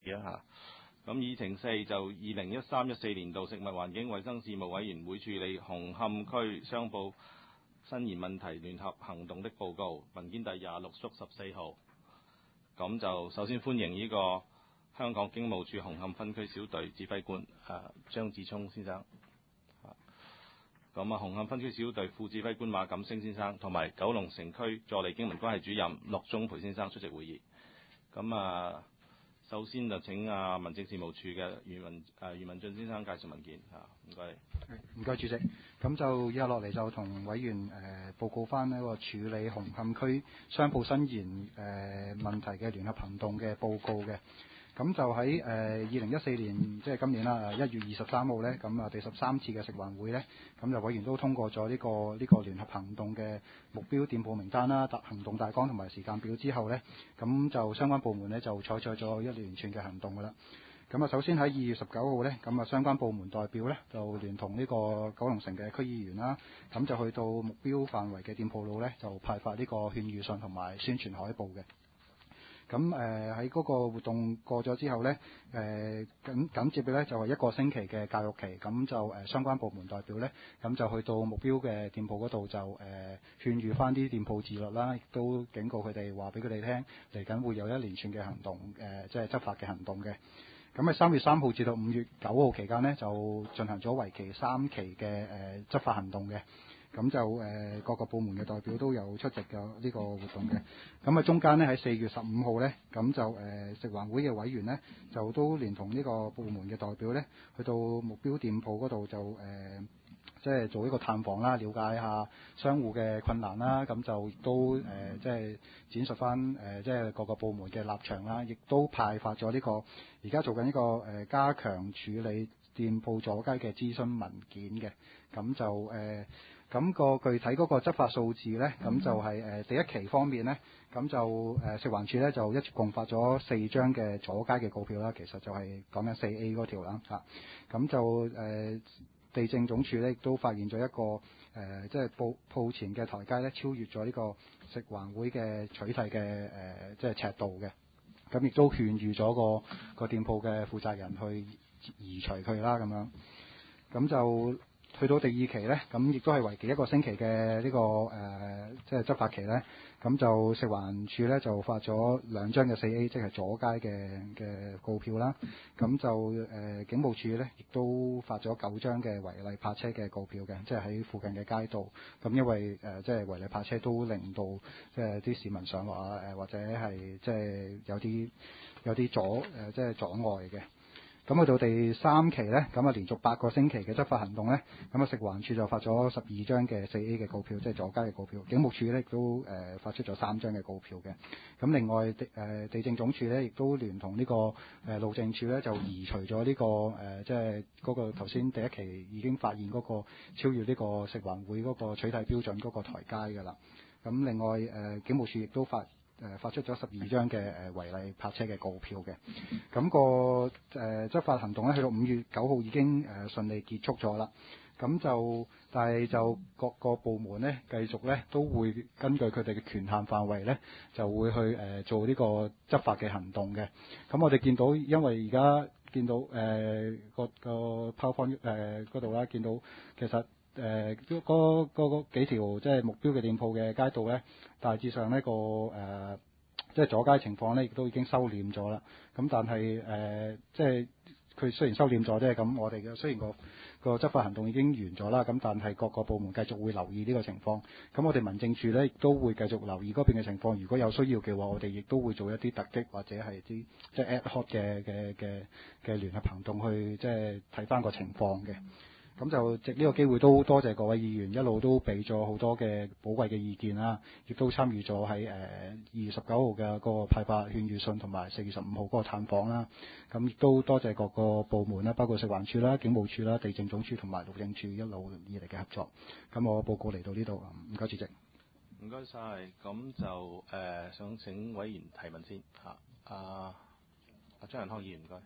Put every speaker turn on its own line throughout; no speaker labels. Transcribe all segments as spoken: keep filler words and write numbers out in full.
嚇。咁議程四就二零一三一四年度食物環境衞生事務委員會處理紅磡區商鋪伸延問題聯合行動的報告，文件第廿六縮十四號。咁就首先歡迎呢個香港警務處紅磡分區小隊指揮官啊張志聰先生。咁啊，紅磡分區小隊副指揮官馬錦星先生，同埋九龍城區助理警民關係主任陸宗培先生出席會議。咁啊，首先就請啊民政事務處嘅余文誒余文俊先生介紹文件嚇，唔該。
唔該，主席。咁就以下落嚟就同委員誒、呃、報告翻呢個處理紅磡區商鋪伸延誒、呃、問題嘅聯合行動嘅報告嘅。咁就喺誒二零一四年，即係今年啦，一月二十三號呢，咁啊第十三次嘅食環會呢，咁就委員都通過咗呢、這個呢、這個聯合行動嘅目標店鋪名單啦、行動大綱同埋時間表之後呢，咁就相關部門呢，就採取咗一連串嘅行動㗎啦。咁啊，首先喺二月十九號呢，咁啊相關部門代表呢，就聯同呢個九龍城嘅區議員啦，咁就去到目標範圍嘅店鋪路呢，就派發呢個勸喻信同埋宣傳海報嘅。咁誒喺嗰個活動過咗之後呢，誒緊緊接嘅呢就係一個星期嘅教育期，咁就誒、呃、相關部門代表呢，咁就去到目標嘅店鋪嗰度就誒、呃、勸喻翻啲店鋪自律啦，亦都警告佢哋話俾佢哋聽，嚟緊會有一連串嘅行動，誒、呃、即係執法嘅行動嘅。咁喺三月三號至到五月九號期間呢，就進行咗為期三期嘅誒、呃、執法行動嘅。咁就誒、呃、各個部門嘅代表都有出席嘅呢個活動嘅。咁啊中間呢，喺四月十五號呢，咁就誒、呃、食環會嘅委員呢，就都連同呢個部門嘅代表呢，去到目標店鋪嗰度就誒、呃、即係做一個探訪啦，了解下商戶嘅困難啦。咁就亦都誒、呃、即係展述翻誒、呃、即係各個部門嘅立場啦，亦都派發咗呢、這個而家做緊呢個誒、呃、加強處理店鋪阻街嘅諮詢文件嘅。咁就誒。呃咁個具體嗰個執法數字呢，咁就係、是、誒、呃、第一期方面呢，咁就誒、呃、食環署呢，就一共發咗四張嘅阻街嘅告票啦，其實就係講緊四 A 嗰條啦嚇。咁、啊、就誒、呃、地政總署呢，亦都發現咗一個誒、呃、即係鋪鋪前嘅台階呢，超越咗呢個食環會嘅取締嘅誒即係尺度嘅。咁亦都勸喻咗個個店鋪嘅負責人去移除佢啦咁樣。咁就去到第二期呢，咁亦都係為期一個星期嘅呢、這個誒，即、呃、係、就是、執法期呢。咁就食環署呢，就發咗兩張嘅四 A， 即係阻街嘅嘅告票啦。咁就誒、呃、警務處呢，亦都發咗九張嘅違例泊車嘅告票嘅，即係喺附近嘅街道。咁因為誒即係違例泊車都令到即係啲市民上落啊，誒、呃、或者係即係有啲有啲阻誒即係阻礙嘅。咁去到第三期呢，咁啊連續八個星期嘅執法行動呢，咁啊食環署就發咗十二張嘅四 A 嘅告票，即係阻街嘅告票。警務處呢亦都誒、呃、發出咗三張嘅告票嘅。咁另外地誒、呃、地政總署呢，亦都聯同呢、這個誒、呃、路政署呢，就移除咗呢、這個誒即係嗰個頭先第一期已經發現嗰個超越呢個食環會嗰個取締標準嗰個台階㗎啦。咁另外誒、呃、警務處亦都發誒、呃、發出咗十二張嘅誒違例泊車嘅告票嘅。咁、那個誒、呃、執法行動咧，去到五月九號已經誒、呃、順利結束咗啦。咁就但係就各個部門咧，繼續咧都會根據佢哋嘅權限範圍咧，就會去誒、呃、做呢個執法嘅行動嘅。咁我哋見到，因為而家見到誒、呃、個個 PowerPoint 誒嗰度啦，見到其實。誒嗰嗰幾條即係目標嘅店鋪嘅街道咧，大致上呢個誒、呃、即係阻街情況咧，亦都已經收斂咗啦。咁但係誒、呃、即係佢雖然收斂咗啫，咁我哋嘅雖然個個執法行動已經完咗啦，咁但係各個部門繼續會留意呢個情況。咁我哋民政處咧亦都會繼續留意嗰邊嘅情況。如果有需要嘅話，我哋亦都會做一啲突擊或者係啲即係 ad hoc 嘅嘅嘅嘅聯合行動去即係睇翻個情況嘅。咁就藉呢個機會都多謝各位議員一路都俾咗好多嘅寶貴嘅意見啦，亦都參與咗喺誒二月十九號嘅嗰個派發勸喻信同埋四月十五號嗰個探訪啦。咁亦都多謝各個部門啦，包括食環署啦、警務處啦、地政總署同埋路政署一路以嚟嘅合作。咁我報告嚟到呢度，唔該主席。
唔該晒。咁就誒、呃、想請委員提問先嚇。阿阿張仁康議員唔該。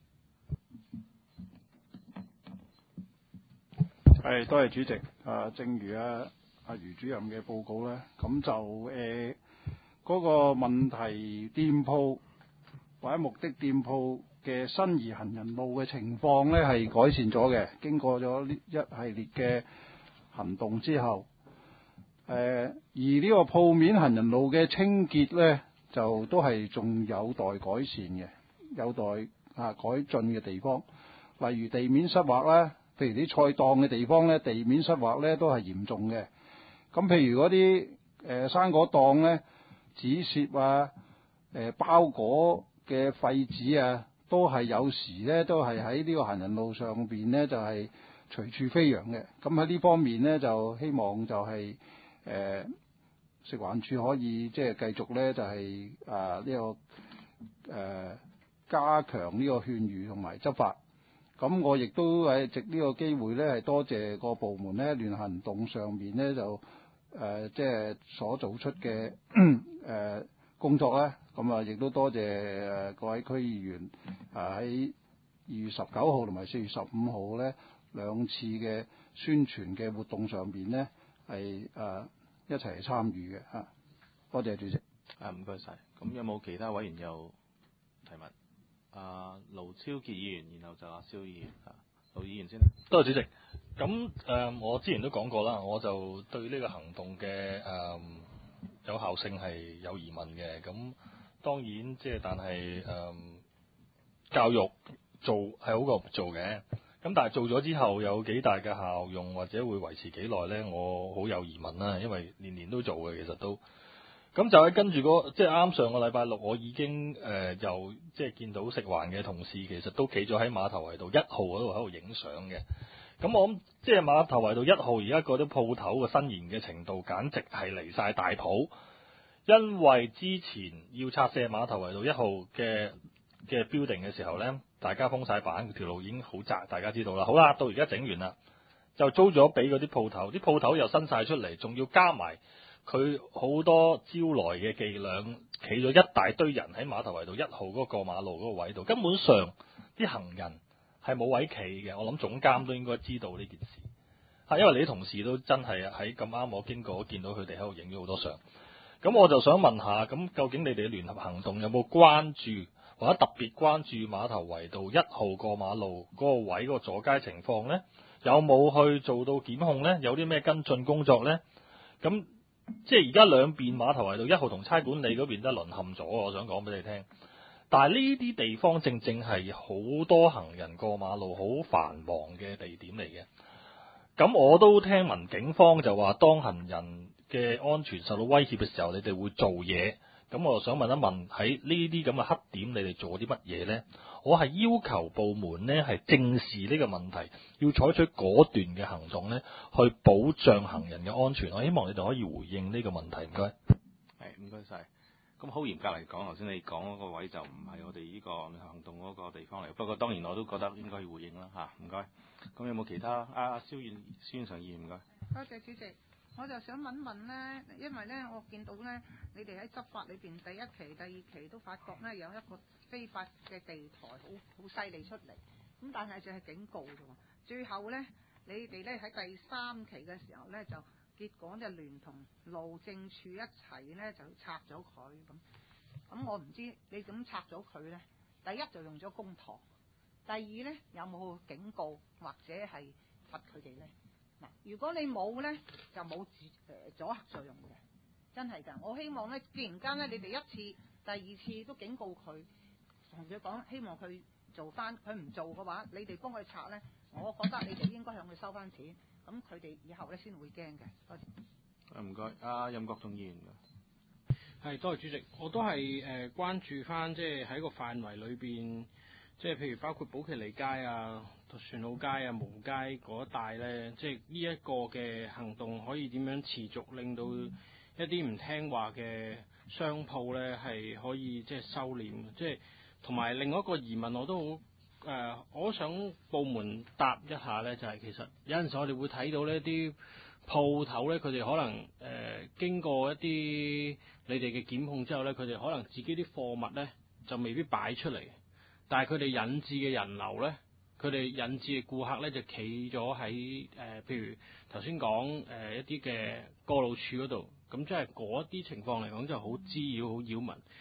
係，多謝主席。啊，正如啊阿余主任嘅報告咧，咁就誒嗰、呃那個問題店鋪違或者目的店鋪嘅新移行人路嘅情況咧係改善咗嘅。經過咗呢一系列嘅行動之後，誒、呃、而呢個鋪面行人路嘅清潔咧，就都係仲有待改善嘅，有待啊改進嘅地方。例如地面濕滑啦，譬如啲菜檔嘅地方咧，地面濕滑咧都係嚴重嘅。咁譬如嗰啲誒生果檔咧，紙屑啊、誒、呃、包裹嘅廢紙啊，都係有時咧都係喺呢個行人路上邊咧就係、是、隨處飛揚嘅。咁喺呢方面咧就希望就係、是、誒、呃、食環署可以即係繼續咧就係、是、啊呢、這個誒、呃、加強呢個勸喻同埋執法。咁我亦都係藉呢個機會咧，係多謝個部門咧聯行動上面咧就誒即係所做出嘅誒、呃、工作咧。咁啊，亦都多謝誒各位區議員啊喺二月十九號同埋四月十五號咧兩次嘅宣傳嘅活動上邊咧係誒一齊參與嘅嚇。多謝主席。
啊，唔該晒。咁有冇其他委員有提問？啊，盧超傑議員，然後就阿蕭議員啊，盧議員先。
多謝主席。咁誒、呃，我之前都講過啦，我就對呢個行動嘅誒、呃、有效性係有疑問嘅。咁當然即係，但係誒、呃、教育做係好過唔做嘅。咁但係做咗之後有幾大嘅效用，或者會維持幾耐呢？我好有疑問啦，因為年年都做嘅，其實都。咁就喺跟住嗰即係啱上個禮拜六，我已經誒、呃、又即係見到食環嘅同事，其實都企咗喺碼頭圍道一號嗰度喺度影相嘅。咁我諗即係碼頭圍道一號而家嗰啲鋪頭嘅伸延嘅程度，簡直係離晒大譜。因為之前要拆卸碼頭圍道一號嘅嘅 building 嘅時候呢，大家封晒板，條路已經好窄，大家知道啦。好啦，到而家整完啦，就租咗俾嗰啲鋪頭，啲鋪頭又伸晒出嚟，仲要加埋。佢好多招來嘅伎倆，企咗一大堆人喺碼頭圍道一號嗰個過馬路嗰個位度，根本上啲行人係冇位企嘅。我諗總監都應該知道呢件事，嚇，因為你啲同事都真係喺咁啱我經過見到佢哋喺度影咗好多相。咁我就想問下，咁究竟你哋嘅聯合行動有冇關注或者特別關注碼頭圍道一號過馬路嗰個位嗰個阻街情況呢？有冇去做到檢控呢？有啲咩跟進工作呢？咁即係而家兩邊碼頭圍道一號同差館里嗰邊都淪陷咗，我想講俾你聽。但係呢啲地方正正係好多行人過馬路好繁忙嘅地點嚟嘅。咁我都聽聞警方就話，當行人嘅安全受到威脅嘅時候，你哋會做嘢。咁我就想問一問，喺呢啲咁嘅黑點，你哋做啲乜嘢呢？我係要求部門呢係正視呢個問題，要採取果斷嘅行動呢去保障行人嘅安全。我希望你哋可以回應呢個問題，唔該。
係，唔該晒。咁好嚴格嚟講，頭先你講嗰個位就唔係我哋呢個行動嗰個地方嚟。不過當然我都覺得應該要回應啦，嚇，唔該。咁有冇其他？阿阿蕭議蕭常議員，唔該。
多謝主席。我就想問問呢，因為呢，我見到呢，你哋喺執法裏邊第一期、第二期都發覺呢有一個非法嘅地台好好犀利出嚟，咁但係就係警告啫喎。最後呢，你哋呢喺第三期嘅時候呢，就結果就聯同路政署一齊呢就拆咗佢咁。咁我唔知你點拆咗佢呢？第一就用咗公帑，第二呢，有冇警告或者係罰佢哋呢？嗱，如果你冇咧，就冇阻誒阻嚇作用嘅，真係㗎。我希望咧，既然間咧，你哋一次、第二次都警告佢，同佢講，希望佢做翻，佢唔做嘅話，你哋幫佢拆咧，我覺得你哋應該向佢收翻錢，咁佢哋以後咧先會驚嘅。多謝。
唔該，阿任國忠議員。
係，多謝主席。我都係誒、呃、關注翻，即係喺個範圍裏邊，即係譬如包括寶奇利街啊、船澳街啊、蕪街嗰一帶咧，即係呢一個嘅行動可以點樣持續，令到一啲唔聽話嘅商鋪咧係可以即係收斂。即係同埋另外一個疑問，我都好誒、呃，我想部門答一下咧，就係、是、其實有陣時我哋會睇到呢啲鋪頭咧，佢哋可能誒、呃、經過一啲你哋嘅檢控之後咧，佢哋可能自己啲貨物咧就未必擺出嚟，但係佢哋引致嘅人流咧，佢哋引致嘅顧客咧就企咗喺誒，譬如頭先講誒一啲嘅過路處嗰度，咁即係嗰啲情況嚟講就好滋擾、好擾民。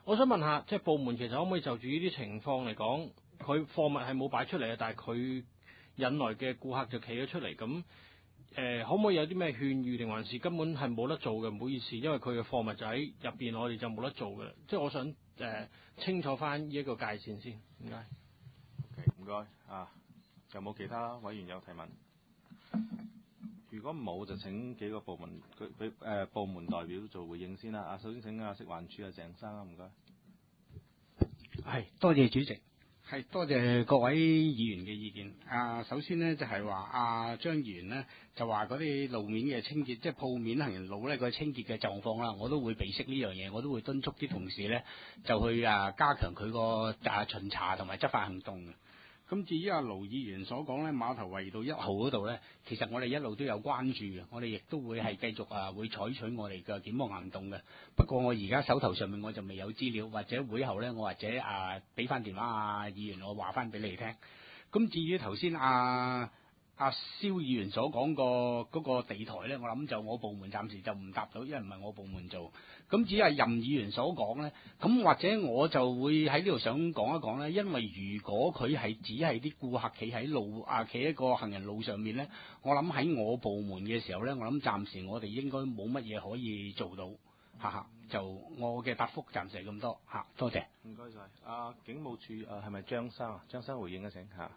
我想問下，即係部門其實可唔可以就住呢啲情況嚟講，佢貨物係冇擺出嚟啊，但係佢引來嘅顧客就企咗出嚟，咁誒、呃、可唔可以有啲咩勸喻，定還是根本係冇得做嘅？唔好意思，因為佢嘅貨物就喺入邊，我哋就冇得做嘅。即係我想誒、呃、清楚翻呢一個界線先。唔該。
OK，唔該啊。有冇其他委員有提問？如果冇，就請幾個部門佢佢誒部門代表做回應先啦。啊，首先請啊食環署啊鄭生啊，唔該。
係，多謝主席，係多謝各位議員嘅意見。啊，首先呢，就係話啊張議員呢，就話嗰啲路面嘅清潔，即係鋪面行人路咧個清潔嘅狀況啦，我都會備悉呢樣嘢，我都會敦促啲同事咧就去啊加強佢個啊巡查同埋執法行動。咁至於阿盧議員所講咧，碼頭圍道一號嗰度咧，其實我哋一路都有關注嘅，我哋亦都會係繼續啊，會採取我哋嘅檢控行動嘅。不過我而家手頭上面我就未有資料，或者會後咧，我或者啊俾翻電話啊議員，我話翻俾你聽。咁至於頭先阿阿蕭議員所講個嗰個地台咧，我諗就我部門暫時就唔答到，因為唔係我部門做。咁至於係任議員所講咧，咁或者我就會喺呢度想講一講咧，因為如果佢係只係啲顧客企喺路啊，企喺個行人路上面咧，我諗喺我部門嘅時候咧，我諗暫時我哋應該冇乜嘢可以做到，哈哈。就我嘅答覆暫時係咁多嚇，多謝。
唔該晒。啊，警務處啊，係咪張生啊？張生回應一聲嚇。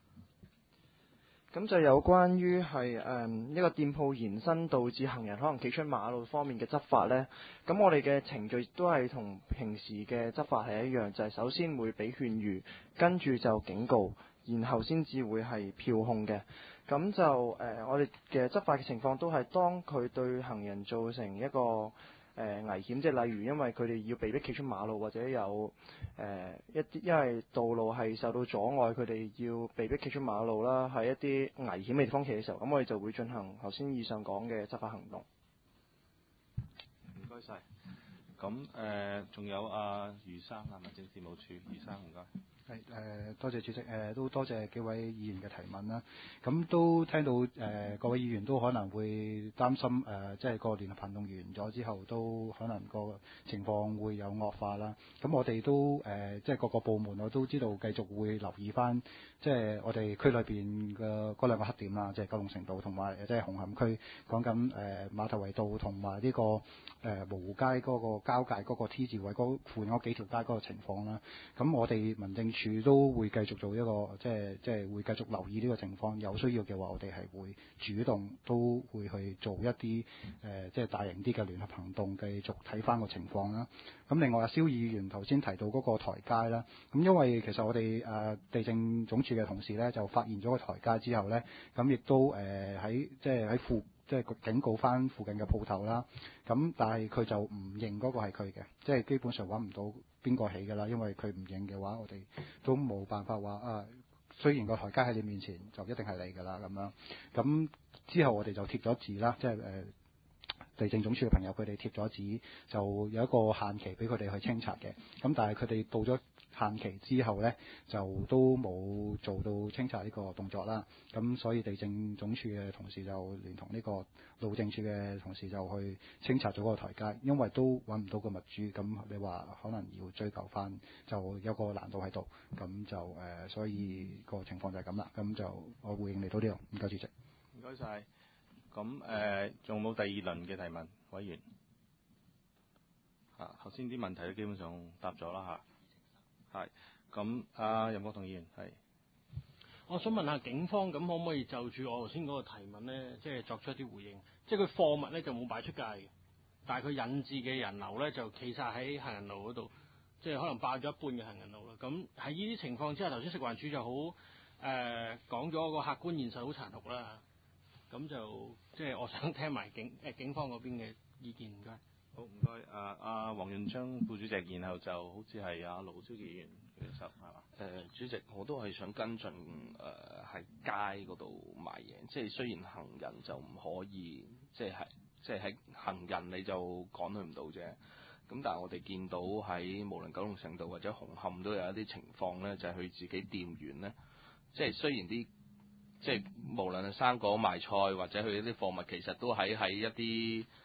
咁就有關於係誒一個店鋪延伸導致行人可能企出馬路方面嘅執法呢。咁我哋嘅程序都係同平時嘅執法係一樣，就係、是、首先會俾勸喻，跟住就警告，然後先至會係票控嘅。咁就誒、呃、我哋嘅執法嘅情況都係當佢對行人造成一個誒、呃、危險，即係例如因為佢哋要被迫企出馬路，或者有誒、呃、一啲因為道路係受到阻礙，佢哋要被迫企出馬路啦，喺一啲危險嘅地方企嘅時候，咁我哋就會進行頭先以上講嘅執法行動。
唔該晒。咁誒仲有阿余生啊，民政事務處余生，唔該。
係誒、呃，多謝主席，誒、呃、都多謝幾位議員嘅提問啦。咁都聽到誒、呃、各位議員都可能會擔心誒、呃，即係個聯合行動完咗之後，都可能個情況會有惡化啦。咁我哋都誒、呃，即係各個部門我都知道繼續會留意翻，即係我哋區裏邊嘅嗰兩個黑點啦，即係九龍城道同埋即係紅磡區講緊誒碼頭圍道同埋呢個誒蕪湖街嗰個交界嗰個 T 字位嗰附近嗰幾條街嗰個情況啦。咁我哋民政處都會繼續做一個即係即係會繼續留意呢個情況，有需要嘅話，我哋係會主動都會去做一啲誒、呃、即係大型啲嘅聯合行動，繼續睇翻個情況啦。咁另外阿蕭議員頭先提到嗰個台階啦，咁因為其實我哋誒、呃、地政總署嘅同事咧就發現咗個台階之後咧，咁亦都誒喺、呃、即係喺附即係警告翻附近嘅鋪頭啦。咁但係佢就唔認嗰個係佢嘅，即係基本上揾唔到邊個起㗎啦，因為佢唔認嘅話，我哋都冇辦法話啊。雖然個台階喺你面前，就一定係你㗎啦咁樣。咁之後我哋就貼咗字啦，即係誒、呃、地政總署嘅朋友佢哋貼咗字，就有一個限期俾佢哋去清拆嘅。咁但係佢哋到咗限期之後呢，就都冇做到清拆呢個動作啦。咁所以地政總署嘅同事就聯同呢個路政署嘅同事就去清拆咗嗰個台階，因為都揾唔到個物主，咁你話可能要追究翻，就有個難度喺度。咁就誒、呃，所以個情況就係咁啦。咁就我回應嚟到呢度，唔該主席。
唔該晒。咁誒，仲、呃、冇第二輪嘅提問，委員嚇頭先啲問題都基本上答咗啦嚇。係咁，阿任國同議員係。
我想問下警方，咁可唔可以就住我頭先嗰個提問咧，即係作出一啲回應？即係佢貨物咧就冇擺出街嘅，但係佢引致嘅人流咧就企晒喺行人路嗰度，即係可能霸咗一半嘅行人路啦。咁喺呢啲情況之下，頭先食環署就好誒講咗個客觀現實好殘酷啦。咁就即係我想聽埋警誒、呃、警方嗰邊嘅意見，唔該。
好，唔該。啊啊，黃潤昌副主席，然後就好似係阿盧超傑議員舉手，係嘛？
誒、呃，主席，我都係想跟進誒喺街嗰度賣嘢，即係雖然行人就唔可以，即係即係喺行人你就趕佢唔到啫。咁但係我哋見到喺無論九龍城道或者紅磡都有一啲情況咧，就係、是、佢自己店員咧，即係雖然啲即係無論係生果賣菜或者佢啲貨物，其實都喺喺一啲誒、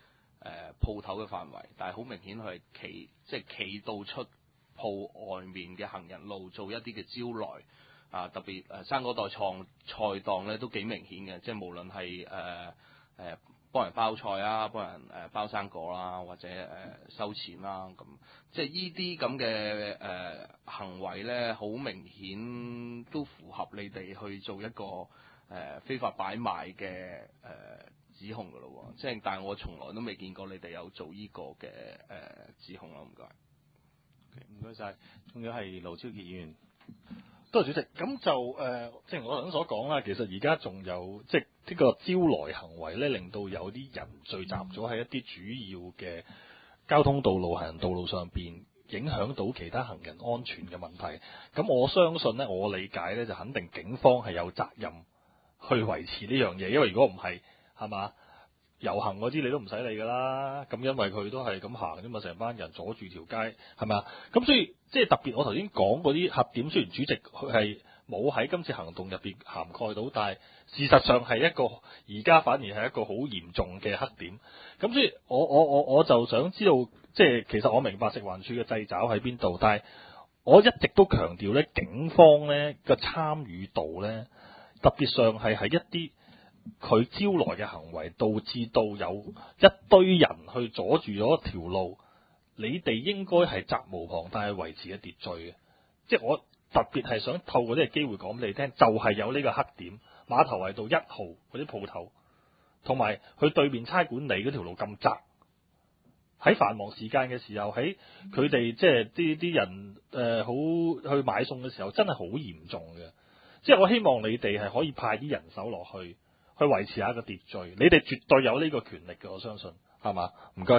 鋪頭嘅範圍，但係好明顯佢係企即係企到出鋪外面嘅行人路做一啲嘅招來啊，特別誒生果代創菜檔咧都幾明顯嘅，即係無論係誒誒幫人包菜啊，幫人誒包生果啦，或者誒、呃、收錢啦，咁即係呢啲咁嘅誒行為咧，好明顯都符合你哋去做一個誒、呃、非法擺賣嘅誒、呃、指控㗎咯喎，即係但係我從來都未見過你哋有做呢個嘅誒、呃、指控啦，唔該。
唔該晒，仲有係盧超傑議員。
多謝主席。咁就誒、呃，正如我頭先所講啦，其實而家仲有即係呢個招來行為咧，令到有啲人聚集咗喺一啲主要嘅交通道路、行人道路上邊，影響到其他行人安全嘅問題。咁我相信咧，我理解咧就肯定警方係有責任去維持呢樣嘢，因為如果唔係，係嘛？遊行嗰啲你都唔使理㗎啦，咁因為佢都係咁行啫嘛，成班人阻住條街，係咪啊？咁所以即係特別，我頭先講嗰啲核點，雖然主席佢係冇喺今次行動入邊涵蓋到，但係事實上係一個而家反而係一個好嚴重嘅黑點。咁所以我我我我就想知道，即係其實我明白食環署嘅掣肘喺邊度，但係我一直都強調咧，警方咧嘅參與度咧，特別上係喺一啲佢招來嘅行為，導致到有一堆人去阻住咗條路，你哋應該係責無旁貸去維持嘅秩序嘅。即係我特別係想透過呢個機會講俾你聽，就係、是、有呢個黑點，碼頭圍道一號嗰啲鋪頭，同埋佢對面差館里嗰條路咁窄，喺繁忙時間嘅時候，喺佢哋即係啲啲人誒好、呃、去買餸嘅時候，真係好嚴重嘅。即係我希望你哋係可以派啲人手落去。去維持下個秩序，你哋絕對有呢個權力嘅，我相信，係嘛？唔該。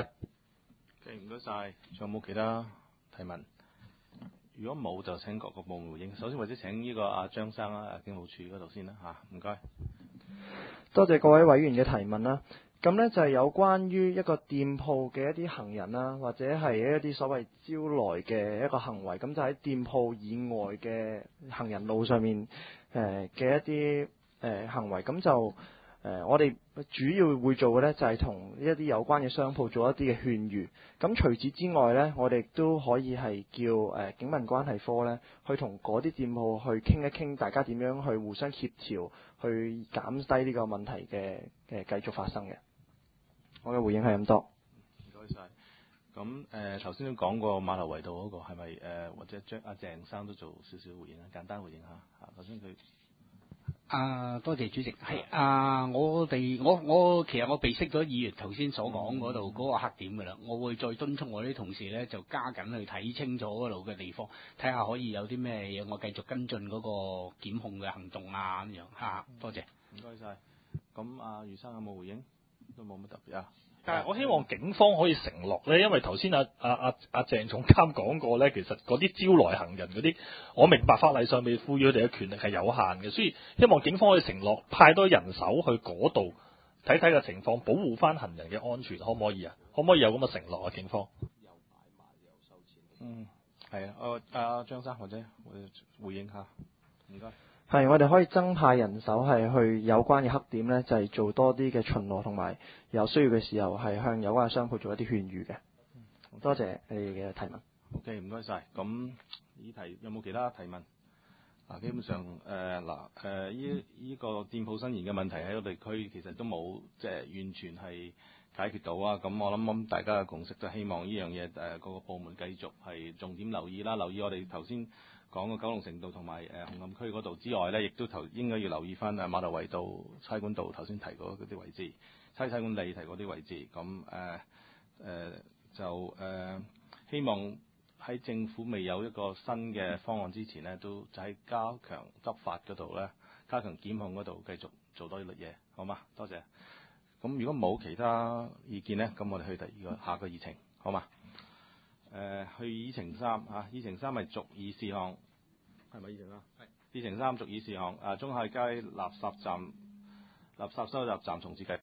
OK，唔該晒。仲有冇其他提問？如果冇，就請各個部門回應。首先或者請呢個阿張生啦，警務處嗰度先啦嚇，唔該。
多謝各位委員嘅提問啦。咁呢就係有關於一個店鋪嘅一啲行人啦，或者係一啲所謂招來嘅一個行為，咁就喺店鋪以外嘅行人路上面誒嘅一啲。誒、呃、行為咁就誒、呃，我哋主要會做嘅呢，就係、是、同一啲有關嘅商鋪做一啲嘅勸喻。咁除此之外呢，我哋都可以係叫誒、呃、警民關係科呢，去同嗰啲店鋪去傾一傾，大家點樣去互相協調，去減低呢個問題嘅嘅繼續發生嘅。我嘅回應係咁多。
唔該晒。咁誒頭先都講過碼頭圍道嗰、那個係咪誒或者張阿鄭生都做少少回應啊？簡單回應下嚇。頭先佢。
啊，多謝主席。係啊，我哋我我其實我備識咗議員頭先所講嗰度嗰個黑點㗎啦，我會再敦促我啲同事咧就加緊去睇清楚嗰度嘅地方，睇下可以有啲咩嘢，我繼續跟進嗰個檢控嘅行動啊咁樣嚇。多謝。
唔該晒。咁阿余生有冇回應？都冇乜特別啊。
但係我希望警方可以承諾咧，因為頭先阿阿阿阿鄭總監講過咧，其實嗰啲招來行人嗰啲，我明白法例上面賦予佢哋嘅權力係有限嘅，所以希望警方可以承諾派多人手去嗰度睇睇個情況，保護翻行人嘅安全，可唔可以啊？可唔可以有咁嘅承諾啊？警方？
又擺賣又收錢。嗯，係啊，阿阿張生或者回應下，唔該。
係，我哋可以增派人手係去有關嘅黑點呢，就係、是、做多啲嘅巡邏，同埋有需要嘅時候係向有關嘅商鋪做一啲勸喻嘅。嗯、多謝你哋嘅提問。
OK，唔該晒。咁議題有冇其他提問？嗱，基本上誒嗱誒依依個店鋪伸延嘅問題喺個地區其實都冇即係完全係解決到啊。咁我諗諗大家嘅共識就希望呢樣嘢誒各個部門繼續係重點留意啦，留意我哋頭先講嘅九龍城道同埋誒紅磡區嗰度之外咧，亦都頭應該要留意翻誒碼頭圍道、差館道頭先提過嗰啲位置，差差館里提嗰啲位置。咁誒誒就誒、呃、希望喺政府未有一個新嘅方案之前呢，都就喺加強執法嗰度咧，加強檢控嗰度繼續做多啲嘢，好嘛？多謝。咁如果冇其他意見呢，咁我哋去第二個下個議程，好嘛？誒、呃、去議程三啊，議程三係續議事項，係咪議程三？係。議程三續議事項，啊中海街垃圾站垃圾收集站重置計劃。